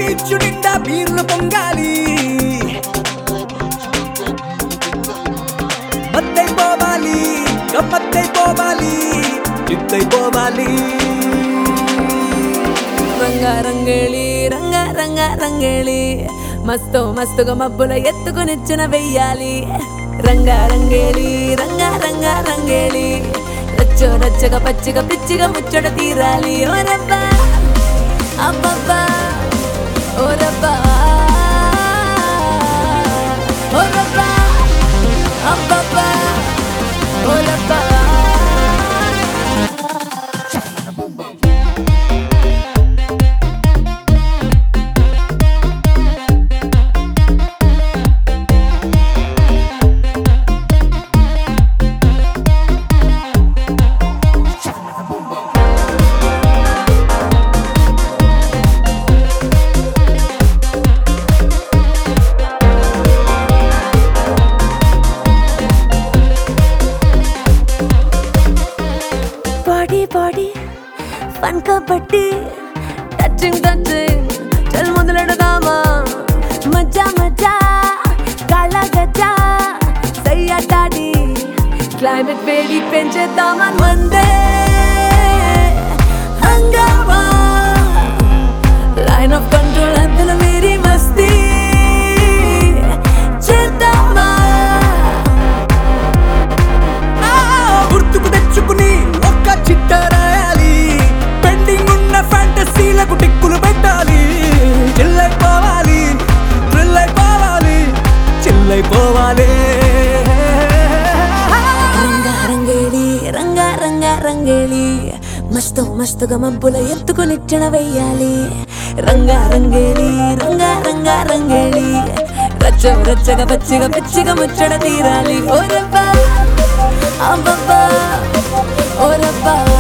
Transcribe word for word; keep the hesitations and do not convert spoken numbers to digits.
beach నిండా బీర్లు పొంగాలి మత్తైపోవాలి గమ్మత్తైపోవాలి చిత్తైపోవాలి రంగా రంగేళి రంగా రంగా రంగేళి మస్తు మస్తుగా మబ్బుల ఎత్తుకునిచ్చిన వెయ్యాలి రంగా రంగేళి రంగా రంగా రంగేళి రచ్చో రచ్చగా పచ్చిగా పిచ్చిగా ముచ్చట తీరాలి ఓ రబ్బా అబ్బబ్బా ఓ రబ్బా ఓ రబ్బా అబ్బబ్బా ఓ రబ్బా Body, body, fun kabaddi, touching, touching, chal మొదలెడదామా మజా మజా కాళ్ళ గజా సయ్యా డాడీ క్లైమేట్ వేడి పెంచేద్దామా మందే హంగామా లైన్ ఆఫ్ కంట్రోల్ అంతల మీరి మస్తీ చేద్దామా గుర్తుకు తెచ్చుకుని ఒక్క చిట్ట రాయాలి పెండింగ్ ఉన్న ఫ్యాంటసీలకు టిక్కులు పెట్టాలి చిల్లైపోవాలి థ్రిల్ అయిపోవాలి చిల్లైపోవాలి రంగా రంగేళి రంగా రంగా రంగేళి మస్తు మస్తుగా మబ్బుల ఎత్తుకునిచ్చిన వెయ్యాలి రంగా రంగేళి రంగా రంగా రంగేళి రచ్చ రచ్చగా పచ్చిగా పిచ్చిగా ముచ్చట తీరాలి ఓ రబ్బా అబ్బబ్బా ఓ రబ్బా